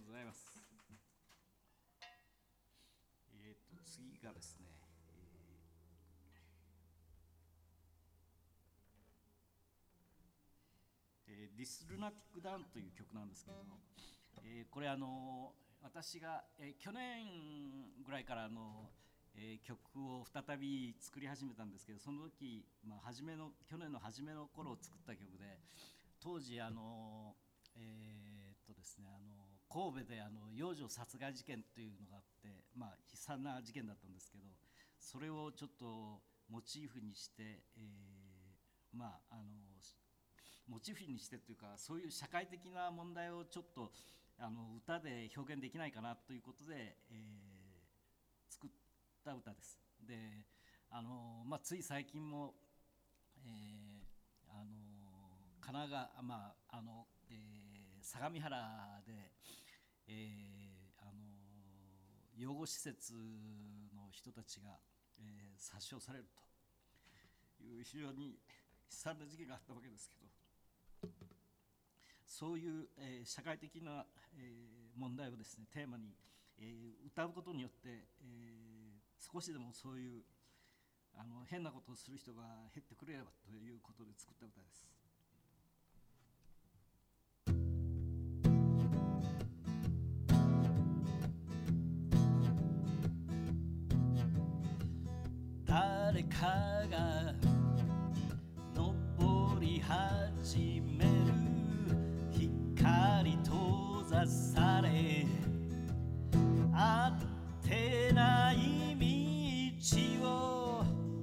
ございます。次がですね、This Lunatic Down という曲なんですけれども、これ私が、去年ぐらいから曲を再び作り始めたんですけど、その時、去年の初めの頃作った曲で、当時ですね、神戸で幼女殺害事件というのがあって、悲惨な事件だったんですけど、それをちょっとモチーフにして、モチーフにしてというか、そういう社会的な問題をちょっと歌で表現できないかなということで、作った歌です。で、つい最近も、神奈川、相模原で、養護施設の人たちが、殺傷されるという非常に悲惨な事件があったわけですけど、そういう、社会的な、問題をですねテーマに、歌うことによって、少しでもそういう変なことをする人が減ってくれればということで作った歌です。誰かが登り始める、光閉ざされ合ってない道を、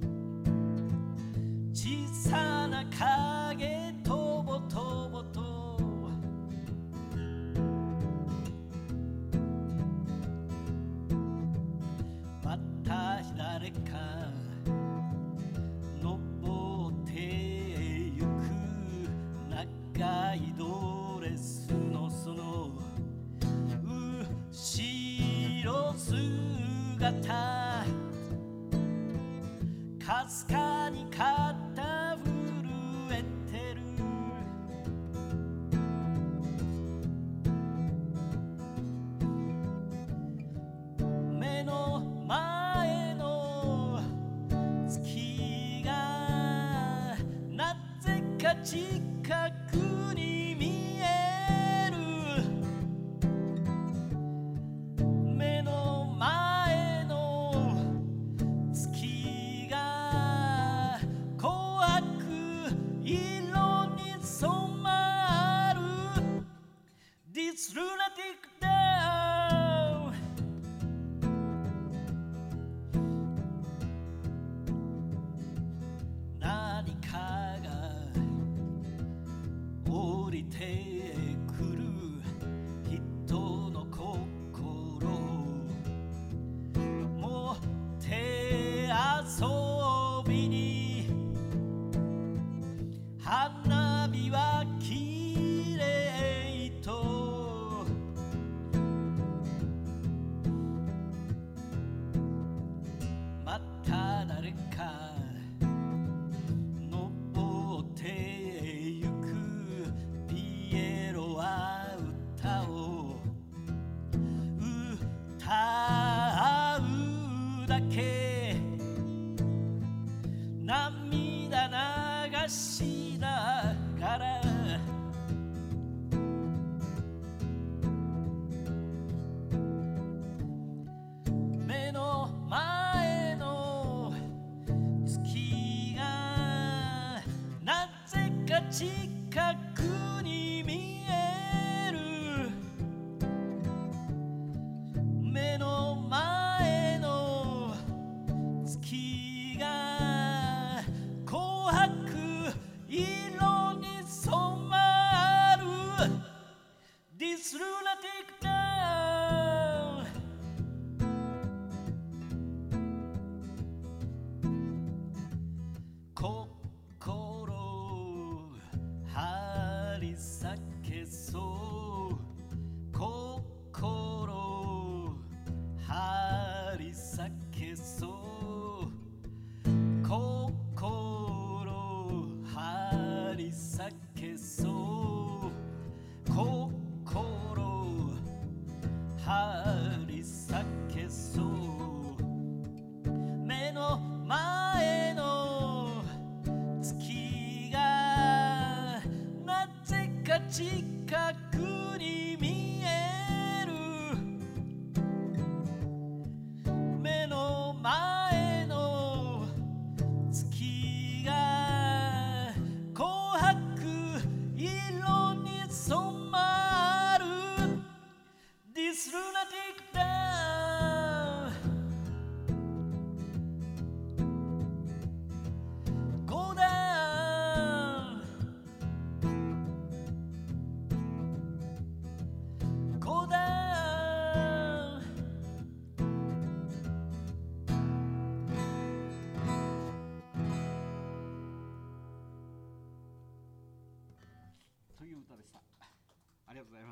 小さな影とぼとぼとまた誰か登ってゆく、長いドレスのその後ろ姿、かすかに肩震えてる、目の前の月がなぜか近くに見える、目の前の月が怖く色に染まる This lunatic down、 何かが降りてくる、人の心も手遊びに、花火はきれいとまた誰か登ってゆく、ピエロは歌を歌うだけ、涙流しながら目の前の月がなぜか近くに見える、目の前の月が紅白色に染まる This lunatic down、 心張り裂けそう、心張り裂けそう、心張り裂けそう、心張り裂けそう目の前の月がなぜか近くに見える目の前の月が紅白色に染まる This lunatic town Go down Go downという歌でした。ありがとうございます。